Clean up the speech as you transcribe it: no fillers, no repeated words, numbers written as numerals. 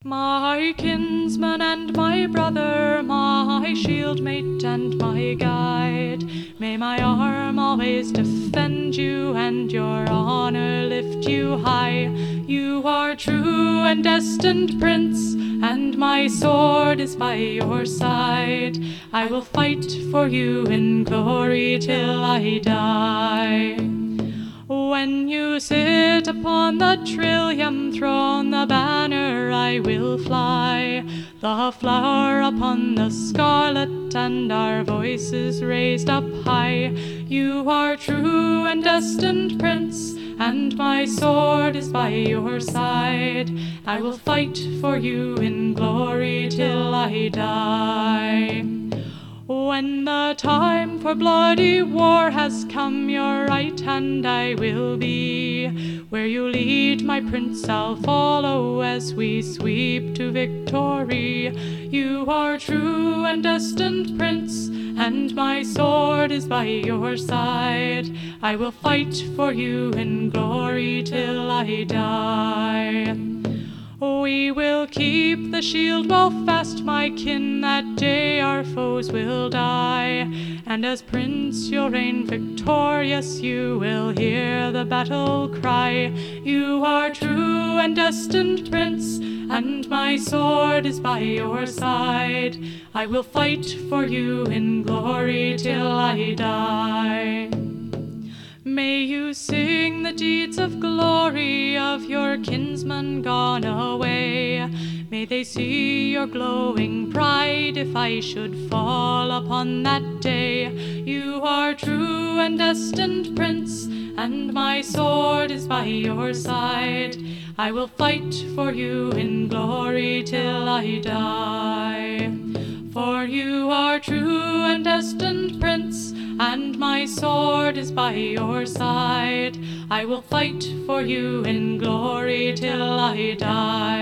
My kinsman and my brother, my shield mate and my guide, may my arm always defend you and your honor lift you high. You are true and destined prince, and my sword is by your side. I will fight for you in glory till I die. When you sit upon the trillium throne, the banner I will fly, the flower upon the scarlet, and our voices raised up high. You are true and destined prince, and my sword is by your side. I will fight for you in glory till I die. When the time for bloody war has come, your right hand I will be. Where you lead, my prince, I'll follow as we sweep to victory. You are true and destined prince, and my sword is by your side. I will fight for you in glory till I die. We will keep the shield well fast, my kin, that day our foes will die. And as prince you'll reign victorious, you will hear the battle cry. You are true and destined prince, and my sword is by your side. I will fight for you in glory till I die. May you sing the deeds of glory of your kinsman gone away. May they see your glowing pride if I should fall upon that day. You are true and destined prince, and my sword is by your side. I will fight for you in glory till I die. For you are true and destined prince, and my sword is by your side. I will fight for you in glory till I die.